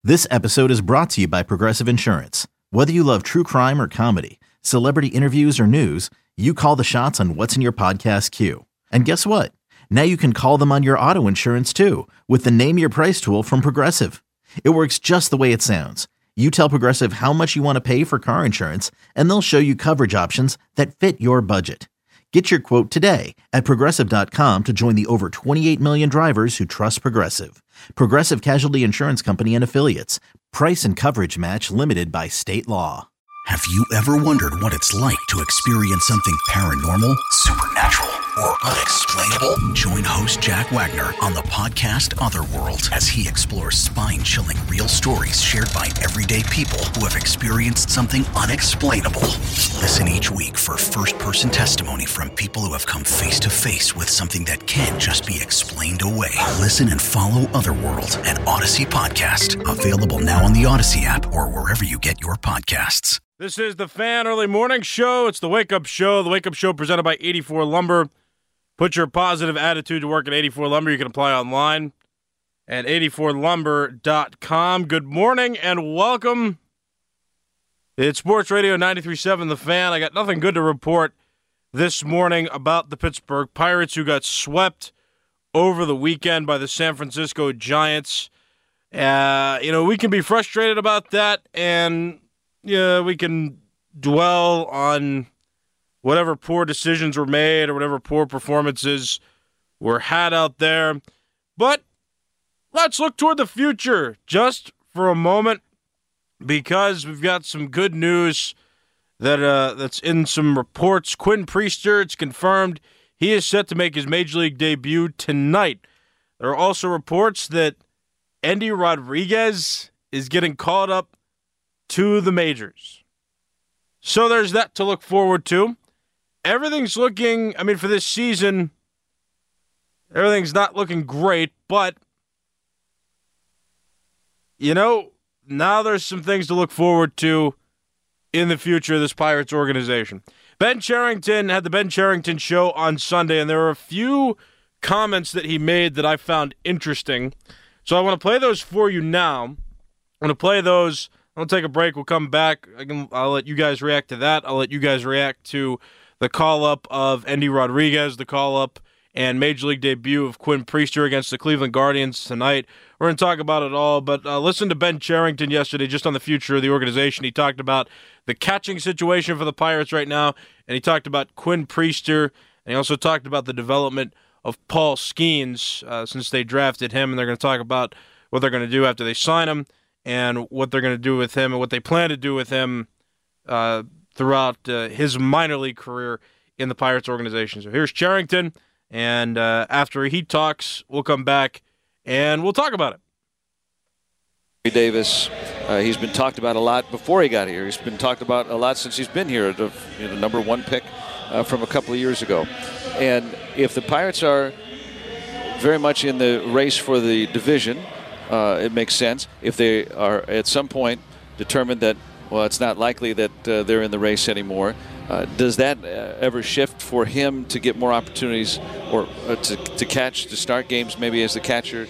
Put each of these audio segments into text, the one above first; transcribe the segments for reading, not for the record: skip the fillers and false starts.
This episode is brought to you by Progressive Insurance. Whether you love true crime or comedy, celebrity interviews or news, you call the shots on what's in your podcast queue. And guess what? Now you can call them on your auto insurance too with the Name Your Price tool from Progressive. It works just the way it sounds. You tell Progressive how much you want to pay for car insurance, and they'll show you coverage options that fit your budget. Get your quote today at Progressive.com to join the over 28 million drivers who trust Progressive. Progressive Casualty Insurance Company and Affiliates. Price and coverage match limited by state law. Have you ever wondered what it's like to experience something paranormal, supernatural, or unexplainable? Join host Jack Wagner on the podcast Otherworld as he explores spine-chilling real stories shared by everyday people who have experienced something unexplainable. Listen each week for first-person testimony from people who have come face-to-face with something that can't just be explained away. Listen and follow Otherworld, an Odyssey podcast. Available now on the Odyssey app or wherever you get your podcasts. This is the Fan Early Morning Show. It's the Wake Up Show. The Wake Up Show presented by 84 Lumber. Put your positive attitude to work at 84 Lumber. You can apply online at 84lumber.com. Good morning and welcome. It's Sports Radio 93.7 The Fan. I got nothing good to report this morning about the Pittsburgh Pirates, who got swept over the weekend by the San Francisco Giants. We can be frustrated about that, and we can dwell on whatever poor decisions were made or whatever poor performances were had out there. But let's look toward the future just for a moment, because we've got some good news that's in some reports. Quinn Priester, it's confirmed he is set to make his Major League debut tonight. There are also reports that Endy Rodriguez is getting called up to the majors. So there's that to look forward to. Everything's looking, for this season, everything's not looking great, but, now there's some things to look forward to in the future of this Pirates organization. Ben Cherington had the Ben Cherington Show on Sunday, and there were a few comments that he made that I found interesting. So I want to play those for you now. I'm going to play those. I'll take a break. We'll come back. I'll let you guys react to that. I'll let you guys react to the call-up of Endy Rodriguez, the call-up and Major League debut of Quinn Priester against the Cleveland Guardians tonight. We're going to talk about it all, but listen to Ben Cherington yesterday just on the future of the organization. He talked about the catching situation for the Pirates right now, and he talked about Quinn Priester, and he also talked about the development of Paul Skeens since they drafted him, and they're going to talk about what they're going to do after they sign him, and what they're going to do with him and what they plan to do with him throughout his minor league career in the Pirates organization. So here's Cherington, and after he talks, we'll come back and we'll talk about it. Davis, he's been talked about a lot before he got here. He's been talked about a lot since he's been here, the number one pick from a couple of years ago. And if the Pirates are very much in the race for the division, it makes sense. If they are at some point determined that, it's not likely that they're in the race anymore, does that ever shift for him to get more opportunities or to start games maybe as the catcher?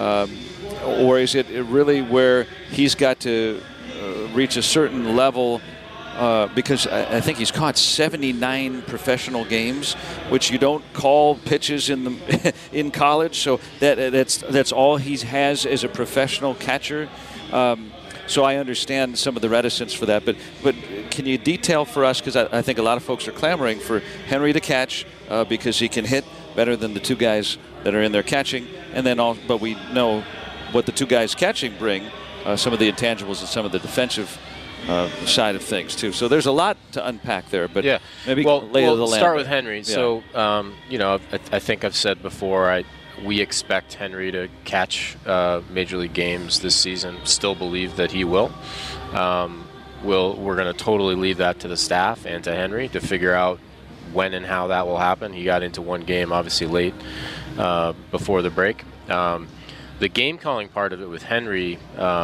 Or is it really where he's got to reach a certain level? Because I think he's caught 79 professional games, which you don't call pitches in college. So that's all he has as a professional catcher. So I understand some of the reticence for that. But can you detail for us, because I think a lot of folks are clamoring for Henry to catch because he can hit better than the two guys that are in there catching. But we know what the two guys catching bring, some of the intangibles and some of the defensive side of things too. So there's a lot to unpack there, but maybe lay the land. Start with Henry. Yeah. So I think I've said before, we expect Henry to catch Major League games this season. Still believe that he will. We're going to totally leave that to the staff and to Henry to figure out when and how that will happen. He got into one game obviously late before the break. The game calling part of it with Henry,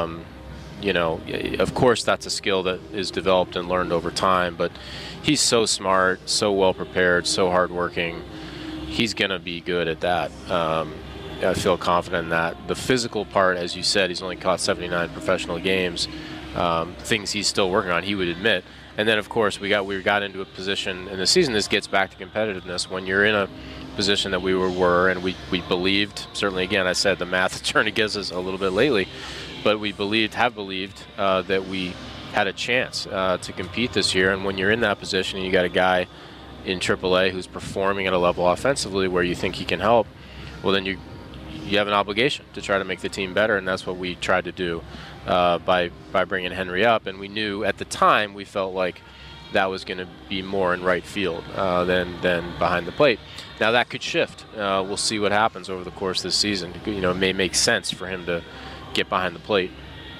of course that's a skill that is developed and learned over time, but he's so smart, so well prepared, so hardworking. He's going to be good at that. I feel confident in that. The physical part, as you said, he's only caught 79 professional games. Things he's still working on, he would admit. And then, of course, we got into a position in the season. This gets back to competitiveness. When you're in a position that we were, and we believed, certainly, again, I said the math turned against us a little bit lately, but we have believed that we had a chance to compete this year. And when you're in that position and you got a guy in AAA who's performing at a level offensively where you think he can help, well, then you have an obligation to try to make the team better, and that's what we tried to do by bringing Henry up. And we knew at the time, we felt like that was going to be more in right field than behind the plate. Now that could shift. We'll see what happens over the course of this season. It may make sense for him to get behind the plate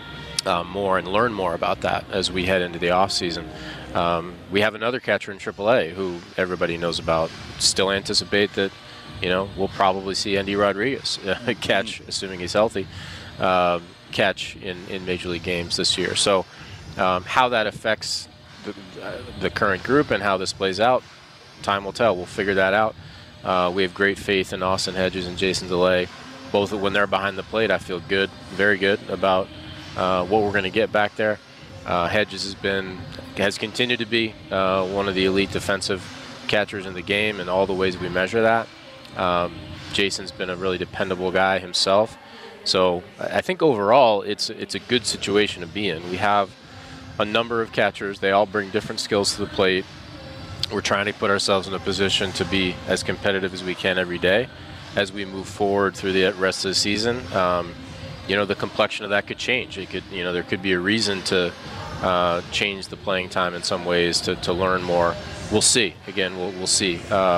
more and learn more about that as we head into the offseason. We have another catcher in AAA who everybody knows about. Still anticipate that, we'll probably see Endy Rodriguez catch, assuming he's healthy, catch in Major League games this year. So how that affects the current group and how this plays out, time will tell. We'll figure that out. We have great faith in Austin Hedges and Jason DeLay. Both when they're behind the plate, I feel good, very good about what we're going to get back there. Hedges has continued to be one of the elite defensive catchers in the game in all the ways we measure that. Jason's been a really dependable guy himself. So I think overall it's a good situation to be in. We have a number of catchers. They all bring different skills to the plate. We're trying to put ourselves in a position to be as competitive as we can every day as we move forward through the rest of the season. The complexion of that could change. It could, there could be a reason to change the playing time in some ways to learn more. We'll see. Again, we'll see.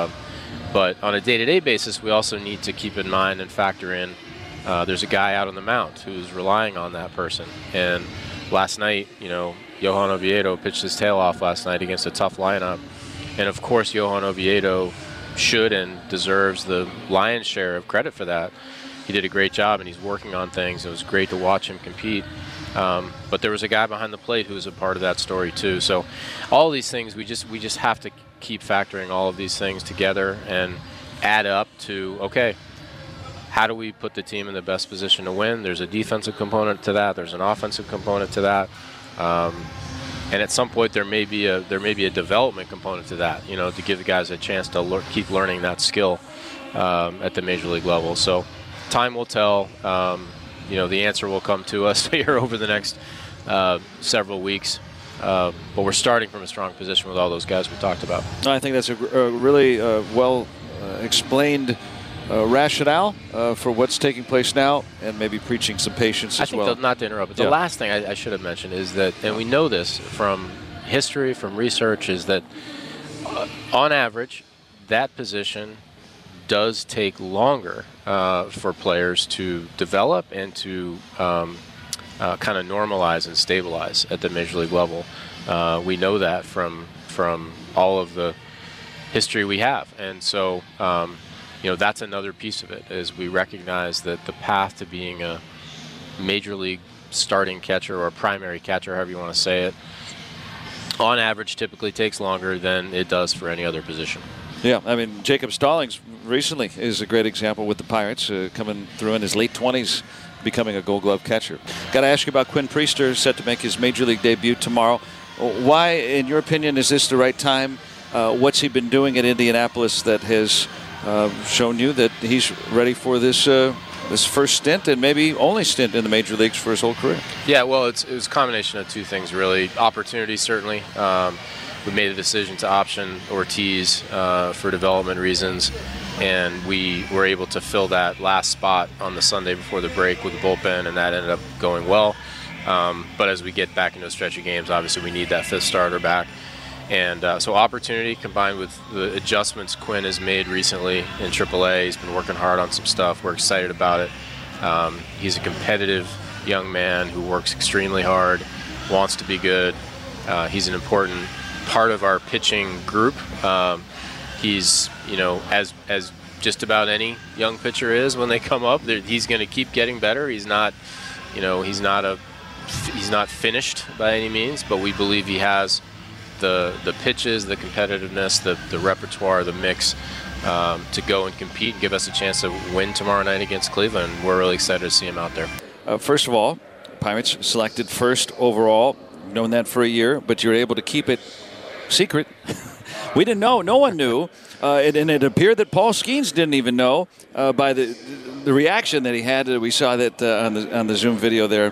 But on a day-to-day basis, we also need to keep in mind and factor in there's a guy out on the mound who's relying on that person. And last night, Johan Oviedo pitched his tail off last night against a tough lineup. And, of course, Johan Oviedo should and deserves the lion's share of credit for that. He did a great job, and he's working on things. It was great to watch him compete. But there was a guy behind the plate who was a part of that story too. So all these things, we just have to keep factoring all of these things together and add up to, okay, how do we put the team in the best position to win? There's a defensive component to that. There's an offensive component to that. And at some point there may be a development component to that, to give the guys a chance to keep learning that skill at the major league level. So time will tell. The answer will come to us here over the next several weeks. But we're starting from a strong position with all those guys we talked about. I think that's a really well explained rationale for what's taking place now, and maybe preaching some patience as well. Not to interrupt, but the last thing I should have mentioned is that, and we know this from history, from research, is that on average, that position does take longer for players to develop and to kind of normalize and stabilize at the major league level. We know that from all of the history we have, and so that's another piece of it, is we recognize that the path to being a major league starting catcher or primary catcher, however you want to say it, on average typically takes longer than it does for any other position. Yeah, I mean, Jacob Stallings recently is a great example with the Pirates, coming through in his late 20s, becoming a Gold Glove catcher. Got to ask you about Quinn Priester, set to make his major league debut tomorrow. Why, in your opinion, is this the right time? What's he been doing at Indianapolis that has shown you that he's ready for this first stint and maybe only stint in the major leagues for his whole career? Yeah, well, it was a combination of two things, really. Opportunity, certainly. We made a decision to option Ortiz for development reasons, and we were able to fill that last spot on the Sunday before the break with the bullpen, and that ended up going well. But as we get back into a stretch of games, obviously we need that fifth starter back. And so opportunity combined with the adjustments Quinn has made recently in AAA. He's been working hard on some stuff. We're excited about it. He's a competitive young man who works extremely hard, wants to be good. He's an important part of our pitching group. He's, as just about any young pitcher is when they come up, he's going to keep getting better. He's not, he's not finished by any means, but we believe he has the pitches, the competitiveness, the repertoire, the mix to go and compete and give us a chance to win tomorrow night against Cleveland. We're really excited to see him out there. First of all, Pirates selected first overall. Known that for a year, but you're able to keep it secret. We didn't know. No one knew. And it appeared that Paul Skeens didn't even know by the reaction that he had. We saw that on the Zoom video there,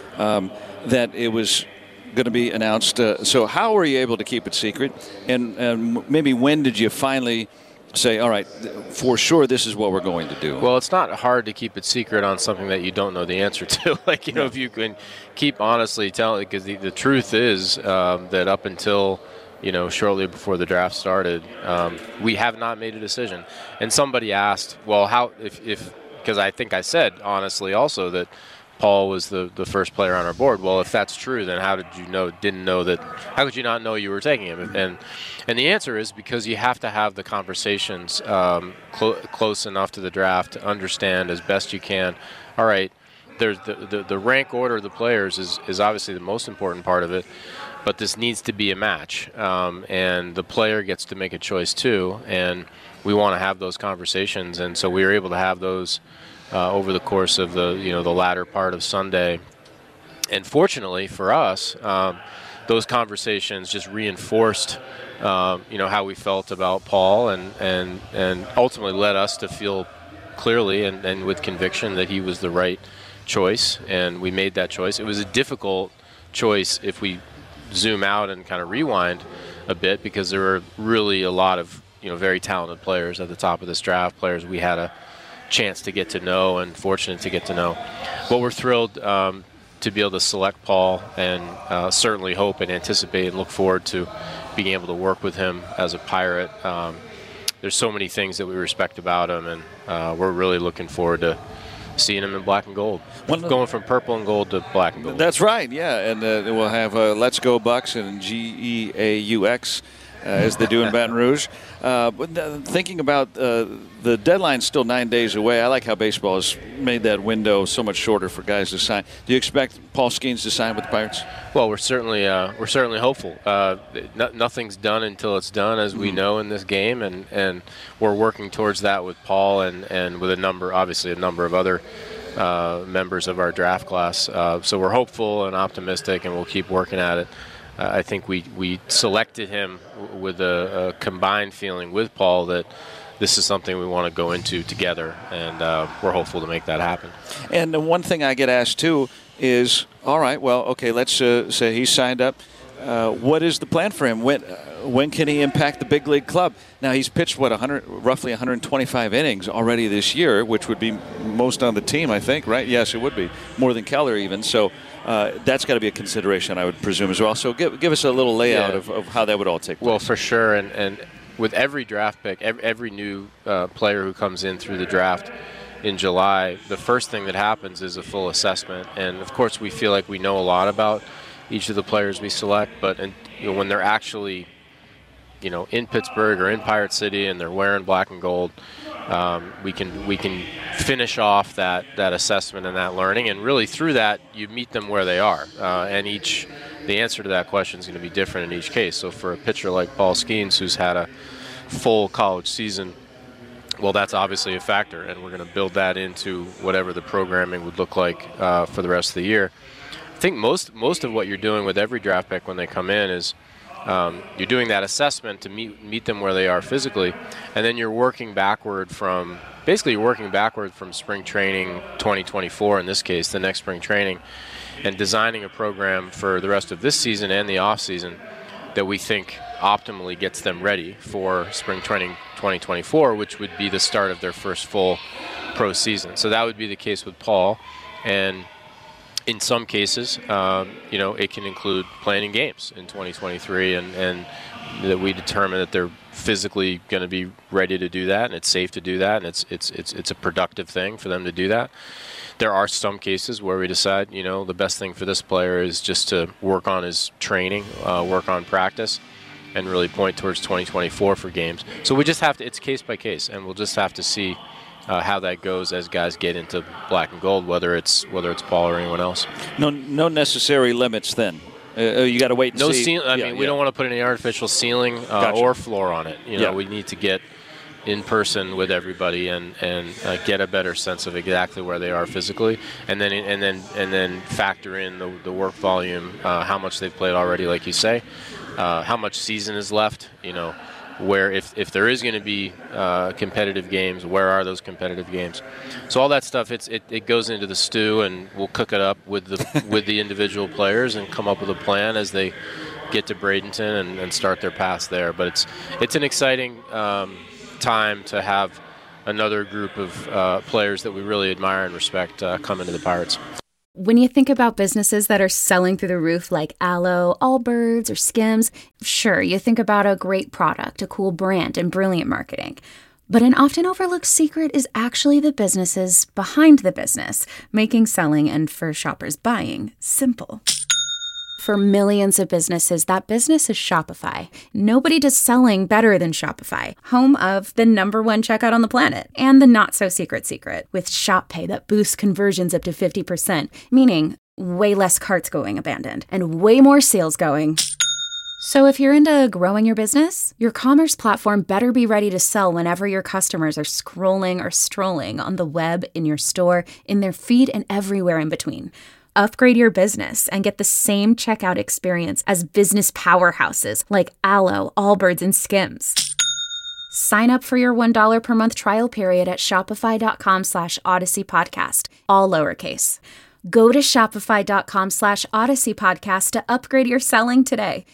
that it was going to be announced. So how were you able to keep it secret? And maybe when did you finally say, all right, for sure, this is what we're going to do? Well, it's not hard to keep it secret on something that you don't know the answer to. Like, if you can keep honestly telling, because the truth is that up until, shortly before the draft started, we have not made a decision. And somebody asked, well, how, if because I think I said honestly also that Paul was the first player on our board. Well, if that's true, then how did you how could you not know you were taking him? And the answer is because you have to have the conversations close enough to the draft to understand as best you can. All right, there's the rank order of the players is obviously the most important part of it, but this needs to be a match, and the player gets to make a choice too, and we want to have those conversations, and so we were able to have those over the course of the latter part of Sunday. And fortunately for us, those conversations just reinforced how we felt about Paul, and ultimately led us to feel clearly and with conviction that he was the right choice, and we made that choice. It was a difficult choice if we zoom out and kind of rewind a bit, because there were really a lot of very talented players at the top of this draft, players we had a chance to get to know and fortunate to get to know. But we're thrilled to be able to select Paul, and certainly hope and anticipate and look forward to being able to work with him as a Pirate. There's so many things that we respect about him, and we're really looking forward to seeing him in black and gold. Going from purple and gold to black and gold. That's right, yeah. And we'll have Let's Go Bucks and GEAUX as they do in Baton Rouge. But thinking about the deadline's still 9 days away. I like how baseball has made that window so much shorter for guys to sign. Do you expect Paul Skeens to sign with the Pirates? Well, we're certainly hopeful. Nothing's done until it's done, as we know in this game, and we're working towards that with Paul and with a number of other members of our draft class. So we're hopeful and optimistic, and we'll keep working at it. I think we selected him with a combined feeling with Paul that this is something we want to go into together, and we're hopeful to make that happen. And the one thing I get asked too is, all right, well, okay, let's say he's signed up. What is the plan for him? When can he impact the big league club? Now, he's pitched, roughly 125 innings already this year, which would be most on the team, I think, right? Yes, it would be. More than Keller even. So that's got to be a consideration, I would presume, as well. So give us a little layout of how that would all take place. Well, for sure. And with every draft pick, every new player who comes in through the draft in July, the first thing that happens is a full assessment. And, of course, we feel like we know a lot about each of the players we select, but when they're actually in Pittsburgh or in Pirate City and they're wearing black and gold, we can finish off that assessment and that learning, and really through that you meet them where they are, and the answer to that question is going to be different in each case. So for a pitcher like Paul Skeens, who's had a full college season, well, that's obviously a factor, and we're going to build that into whatever the programming would look like for the rest of the year. I think most of what you're doing with every draft pick when they come in is you're doing that assessment to meet them where they are physically, and then you're working backward from spring training 2024, in this case, the next spring training, and designing a program for the rest of this season and the off season that we think optimally gets them ready for spring training 2024, which would be the start of their first full pro season. So that would be the case with Paul, and in some cases, it can include playing in games in 2023, and that we determine that they're physically going to be ready to do that, and it's safe to do that, and it's a productive thing for them to do that. There are some cases where we decide, the best thing for this player is just to work on his training, work on practice, and really point towards 2024 for games. So we just have to, it's case by case, and we'll just have to see how that goes as guys get into black and gold, whether it's Paul or anyone else. No necessary limits then. You got to wait and see. We don't want to put any artificial ceiling or floor on it. We need to get in person with everybody and get a better sense of exactly where they are physically, and then factor in the work volume, how much they've played already, like you say, how much season is left, where if there is going to be competitive games, where are those competitive games? So all that stuff, it goes into the stew, and we'll cook it up with the individual players and come up with a plan as they get to Bradenton and start their paths there. But it's an exciting time to have another group of players that we really admire and respect come into the Pirates. When you think about businesses that are selling through the roof like Aloe, Allbirds, or Skims, sure, you think about a great product, a cool brand, and brilliant marketing. But an often overlooked secret is actually the businesses behind the business, making selling and, for shoppers, buying simple. For millions of businesses, that business is Shopify. Nobody does selling better than Shopify, home of the #1 checkout on the planet, and the not-so-secret secret, with Shop Pay that boosts conversions up to 50%, meaning way less carts going abandoned, and way more sales going. So if you're into growing your business, your commerce platform better be ready to sell whenever your customers are scrolling or strolling on the web, in your store, in their feed, and everywhere in between. Upgrade your business and get the same checkout experience as business powerhouses like Aloe, Allbirds, and Skims. Sign up for your $1 per month trial period at shopify.com/Odyssey Podcast, all lowercase. Go to shopify.com/Odyssey Podcast to upgrade your selling today.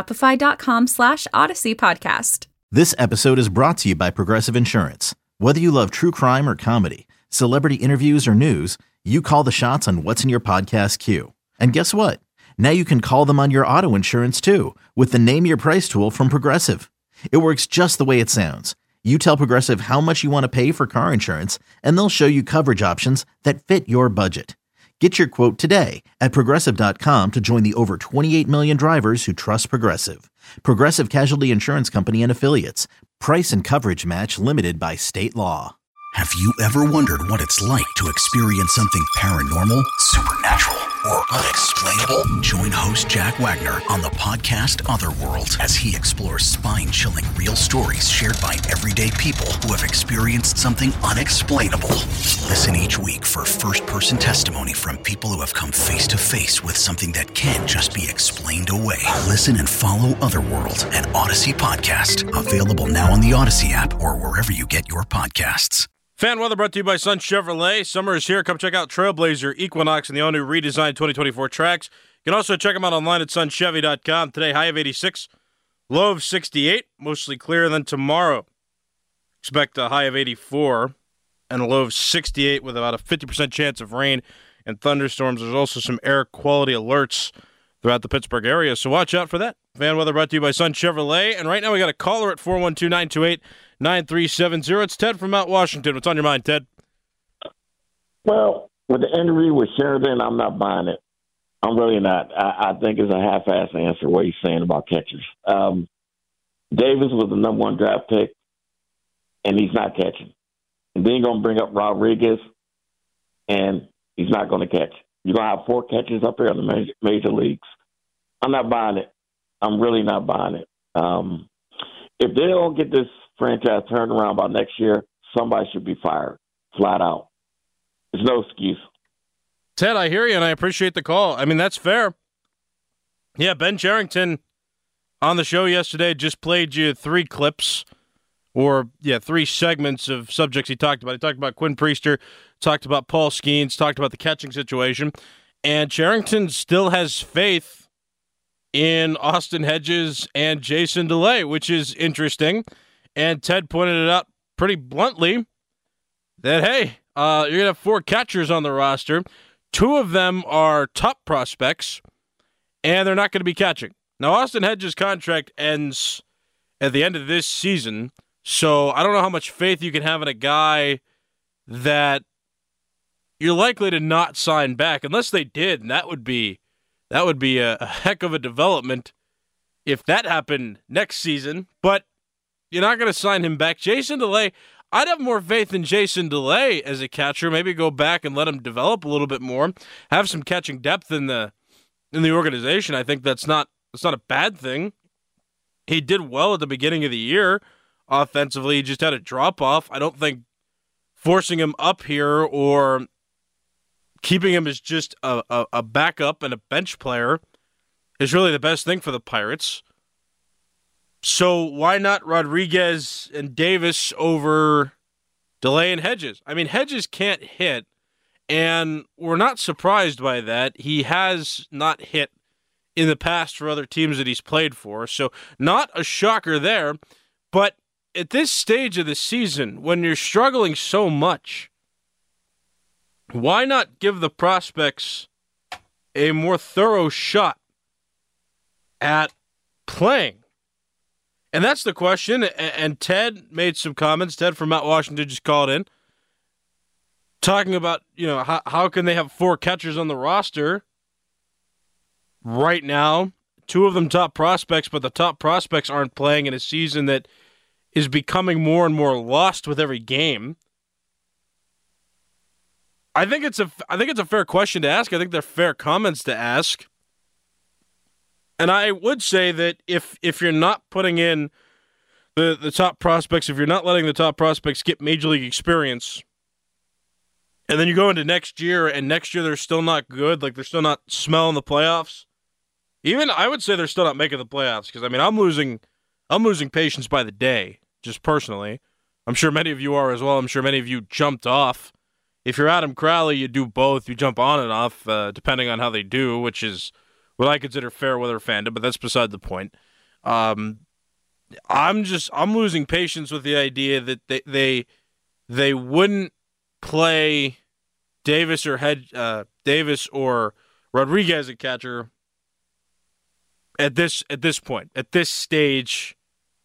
Shopify.com/Odyssey Podcast. This episode is brought to you by Progressive Insurance. Whether you love true crime or comedy, celebrity interviews or news, you call the shots on what's in your podcast queue. And guess what? Now you can call them on your auto insurance too with the Name Your Price tool from Progressive. It works just the way it sounds. You tell Progressive how much you want to pay for car insurance, and they'll show you coverage options that fit your budget. Get your quote today at Progressive.com to join the over 28 million drivers who trust Progressive. Progressive Casualty Insurance Company and Affiliates. Price and coverage match limited by state law. Have you ever wondered what it's like to experience something paranormal, supernatural, or unexplainable? Join host Jack Wagner on the podcast Otherworld as he explores spine-chilling real stories shared by everyday people who have experienced something unexplainable. Listen each week for first-person testimony from people who have come face-to-face with something that can't just be explained away. Listen and follow Otherworld, an Odyssey podcast. Available now on the Odyssey app or wherever you get your podcasts. Fan weather brought to you by Sun Chevrolet. Summer is here. Come check out Trailblazer, Equinox, and the all-new redesigned 2024 tracks. You can also check them out online at sunchevy.com. Today, high of 86, low of 68, mostly clear. Then tomorrow, expect a high of 84 and a low of 68 with about a 50% chance of rain and thunderstorms. There's also some air quality alerts throughout the Pittsburgh area, so watch out for that. Fan weather brought to you by Sun Chevrolet. And right now we got a caller at 412-928-9370. It's Ted from Mount Washington. What's on your mind, Ted? Well, with the injury with Sheridan, I'm not buying it. I'm really not. I think it's a half-ass answer what he's saying about catchers. Davis was the #1 draft pick, and he's not catching. And then you're going to bring up Rodriguez, and he's not going to catch. You're going to have 4 catches up here in the major leagues. I'm not buying it. I'm really not buying it. If they don't get this franchise turned around by next year, somebody should be fired, flat out. There's no excuse. Ted, I hear you, and I appreciate the call. I mean, that's fair. Yeah, Ben Cherington on the show yesterday just played you 3 clips, or 3 segments of subjects he talked about. He talked about Quinn Priester, talked about Paul Skeens, talked about the catching situation, and Cherington still has faith in Austin Hedges and Jason DeLay, which is interesting. And Ted pointed it out pretty bluntly that, hey, you're going to have 4 catchers on the roster. 2 of them are top prospects, and they're not going to be catching. Now, Austin Hedges' contract ends at the end of this season, so I don't know how much faith you can have in a guy that you're likely to not sign back, unless they did, and that would be a heck of a development if that happened next season. But you're not going to sign him back. Jason DeLay, I'd have more faith in Jason DeLay as a catcher. Maybe go back and let him develop a little bit more, have some catching depth in the organization. I think that's not a bad thing. He did well at the beginning of the year. offensively. He just had a drop-off. I don't think forcing him up here or keeping him as just a backup and a bench player is really the best thing for the Pirates. So why not Rodriguez and Davis over Delay and Hedges? I mean, Hedges can't hit, and we're not surprised by that. He has not hit in the past for other teams that he's played for, so not a shocker there. But at this stage of the season, when you're struggling so much, why not give the prospects a more thorough shot at playing? And that's the question. And Ted made some comments. Ted from Mount Washington just called in, talking about, how can they have 4 catchers on the roster right now? 2 of them top prospects, but the top prospects aren't playing in a season that is becoming more and more lost with every game. I think it's a fair question to ask. I think they're fair comments to ask. And I would say that if you're not putting in the top prospects, if you're not letting the top prospects get major league experience, and then you go into next year, and next year they're still not good, like they're still not smelling the playoffs, even I would say they're still not making the playoffs, because, I mean, I'm losing patience by the day, just personally. I'm sure many of you are as well. I'm sure many of you jumped off. If you're Adam Crowley, you do both. You jump on and off, depending on how they do, which is what I consider fair weather fandom, but that's beside the point. I'm losing patience with the idea that they wouldn't play Davis or Rodriguez at catcher at this point, at this stage.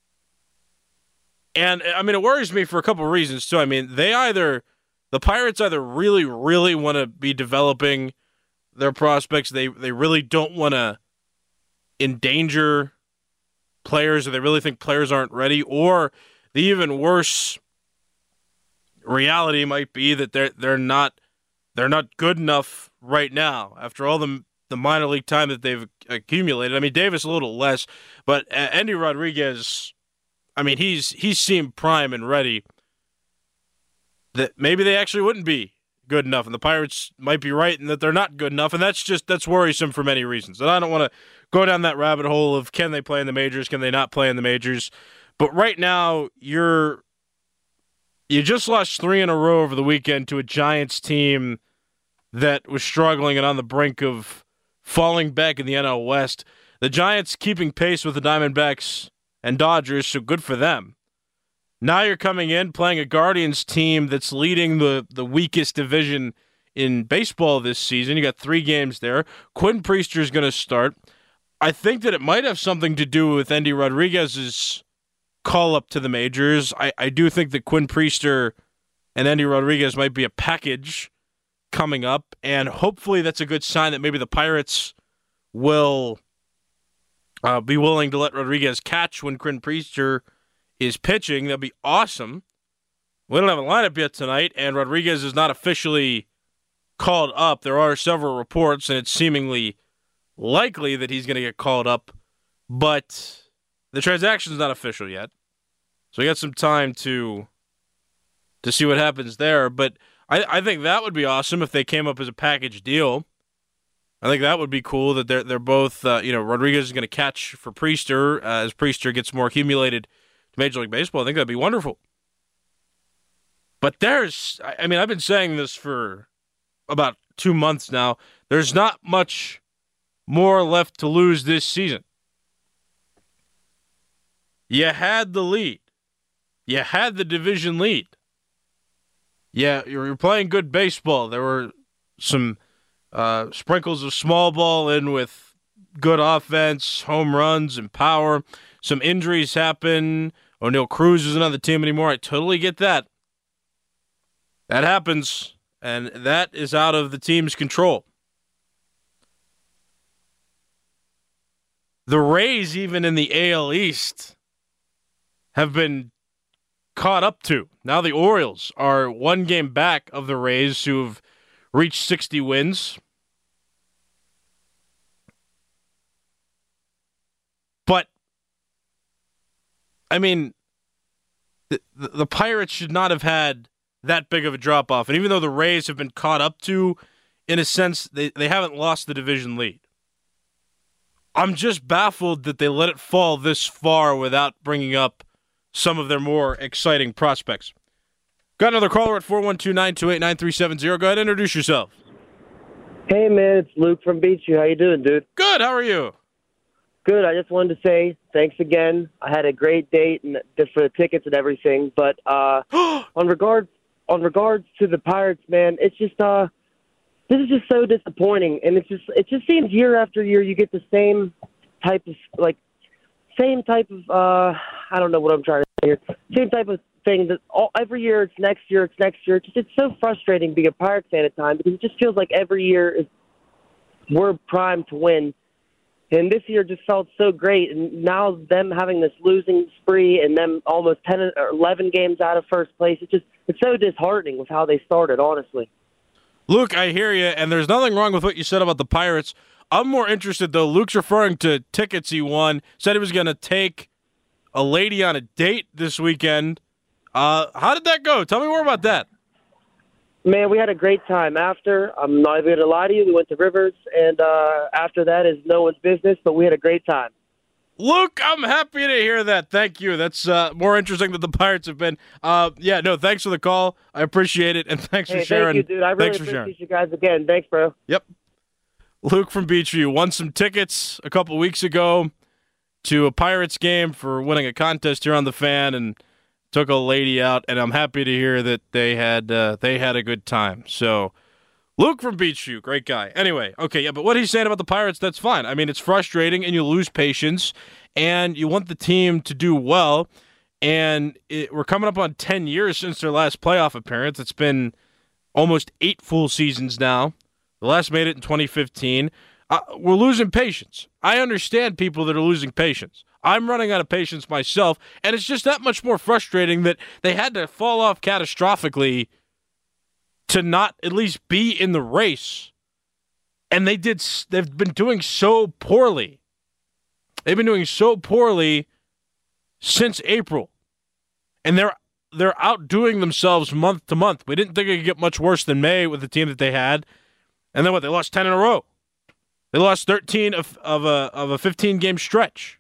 And I mean, it worries me for a couple of reasons too. I mean, the Pirates either really, really want to be developing their prospects. They really don't want to endanger players, or they really think players aren't ready. Or the even worse reality might be that they're not good enough right now after all the minor league time that they've accumulated. I mean, Davis a little less, but Andy Rodriguez, I mean, he's seemed prime and ready. That maybe they actually wouldn't be good enough, and the Pirates might be right in that they're not good enough, and that's worrisome for many reasons. And I don't want to go down that rabbit hole of can they play in the majors, can they not play in the majors. But right now, you just lost 3 in a row over the weekend to a Giants team that was struggling and on the brink of falling back in the NL West. The Giants keeping pace with the Diamondbacks and Dodgers, so good for them. Now you're coming in playing a Guardians team that's leading the weakest division in baseball this season. You got 3 games there. Quinn Priester is going to start. I think that it might have something to do with Andy Rodriguez's call-up to the majors. I do think that Quinn Priester and Andy Rodriguez might be a package coming up, and hopefully that's a good sign that maybe the Pirates will be willing to let Rodriguez catch when Quinn Priester is pitching. That'd be awesome. We don't have a lineup yet tonight, and Rodriguez is not officially called up. There are several reports, and it's seemingly likely that he's going to get called up, but the transaction's not official yet. So we got some time to see what happens there. But I think that would be awesome if they came up as a package deal. I think that would be cool that they're both, Rodriguez is going to catch for Priester as Priester gets more accumulated to Major League Baseball. I think that'd be wonderful. But I've been saying this for about 2 months now. There's not much more left to lose this season. You had the lead. You had the division lead. Yeah, you're playing good baseball. There were some sprinkles of small ball in with good offense, home runs, and power. Some injuries happen. O'Neal Cruz isn't on the team anymore. I totally get that. That happens, and that is out of the team's control. The Rays, even in the AL East, have been caught up to. Now the Orioles are 1 game back of the Rays, who have reached 60 wins. But, the Pirates should not have had that big of a drop-off. And even though the Rays have been caught up to, in a sense, they haven't lost the division lead. I'm just baffled that they let it fall this far without bringing up some of their more exciting prospects. Got another caller at 412-928-9370. Go ahead and introduce yourself. Hey, man, it's Luke from Beachview. How you doing, dude? Good. How are you? Good. I just wanted to say thanks again. I had a great date and just for the tickets and everything. But on regards to the Pirates, man, it's just this is just so disappointing. And it just seems year after year you get the same type of I don't know what I'm trying to say here. Same type of thing that every year it's next year. It's so frustrating being a Pirates fan at times because it just feels like every year we're primed to win. And this year just felt so great. And now them having this losing spree and them almost 10 or 11 games out of first place, it's so disheartening with how they started, honestly. Luke, I hear you, and there's nothing wrong with what you said about the Pirates. I'm more interested, though. Luke's referring to tickets he won, said he was going to take a lady on a date this weekend. How did that go? Tell me more about that. Man, we had a great time after. I'm not even going to lie to you. We went to Rivers, and after that is no one's business, but we had a great time. Luke, I'm happy to hear that. Thank you. That's more interesting than the Pirates have been. Thanks for the call. I appreciate it, and thanks for sharing. Thank you, dude. I really appreciate you guys again. Thanks, bro. Yep. Luke from Beachview won some tickets a couple weeks ago to a Pirates game for winning a contest here on The Fan, and took a lady out, and I'm happy to hear that they had a good time. So, Luke from Beachview, great guy. Anyway, okay, yeah, but what he's saying about the Pirates, that's fine. I mean, it's frustrating, and you lose patience, and you want the team to do well, and we're coming up on 10 years since their last playoff appearance. It's been almost 8 full seasons now. The last made it in 2015. We're losing patience. I understand people that are losing patience. I'm running out of patience myself, and it's just that much more frustrating that they had to fall off catastrophically to not at least be in the race. And they've been doing so poorly. They've been doing so poorly since April. And they're outdoing themselves month to month. We didn't think it could get much worse than May with the team that they had. And then what? They lost 10 in a row. They lost 13 of a 15-game stretch.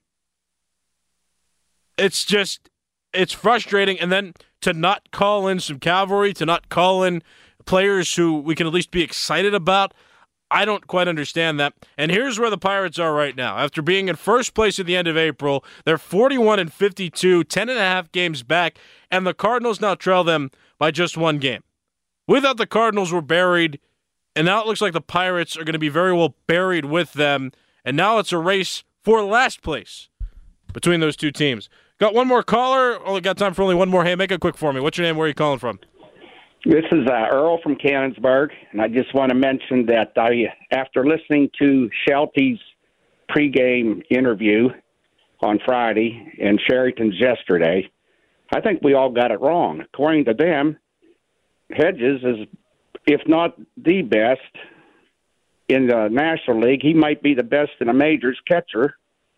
It's frustrating. And then to not call in some cavalry, to not call in players who we can at least be excited about, I don't quite understand that. And here's where the Pirates are right now. After being in first place at the end of April, they're 41-52, 10.5 games back, and the Cardinals now trail them by just 1 game. We thought the Cardinals were buried, and now it looks like the Pirates are going to be very well buried with them, and now it's a race for last place between those two teams. Got one more caller. Only got time for only one more. Hey, make it quick for me. What's your name? Where are you calling from? This is Earl from Cannonsburg, and I just want to mention that after listening to Shelty's pregame interview on Friday and Sherrington's yesterday, I think we all got it wrong. According to them, Hedges is, if not the best in the National League, he might be the best in the majors catcher,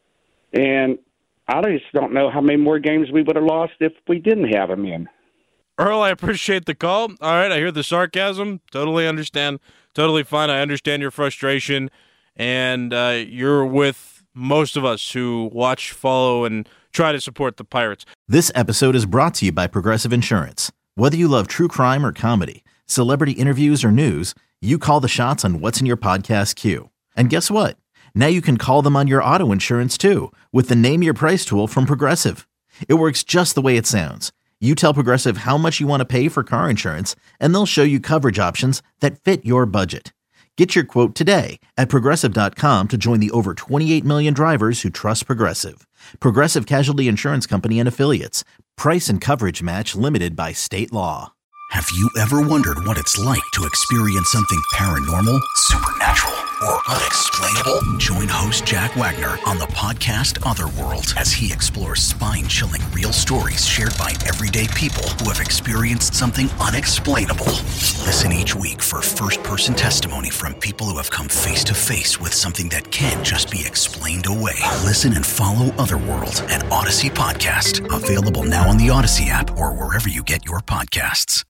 and I just don't know how many more games we would have lost if we didn't have him in. Earl, I appreciate the call. All right, I hear the sarcasm. Totally understand. Totally fine. I understand your frustration, and you're with most of us who watch, follow, and try to support the Pirates. This episode is brought to you by Progressive Insurance. Whether you love true crime or comedy, celebrity interviews or news, you call the shots on what's in your podcast queue. And guess what? Now you can call them on your auto insurance too with the Name Your Price tool from Progressive. It works just the way it sounds. You tell Progressive how much you want to pay for car insurance, and they'll show you coverage options that fit your budget. Get your quote today at Progressive.com to join the over 28 million drivers who trust Progressive. Progressive Casualty Insurance Company and Affiliates. Price and coverage match limited by state law. Have you ever wondered what it's like to experience something paranormal, supernatural, or unexplainable? Join host Jack Wagner on the podcast Otherworld as he explores spine-chilling real stories shared by everyday people who have experienced something unexplainable. Listen each week for for first-person testimony from people who have come face-to-face with something that can't just be explained away. Listen and follow Otherworld, an Odyssey podcast. Available now on the Odyssey app or wherever you get your podcasts.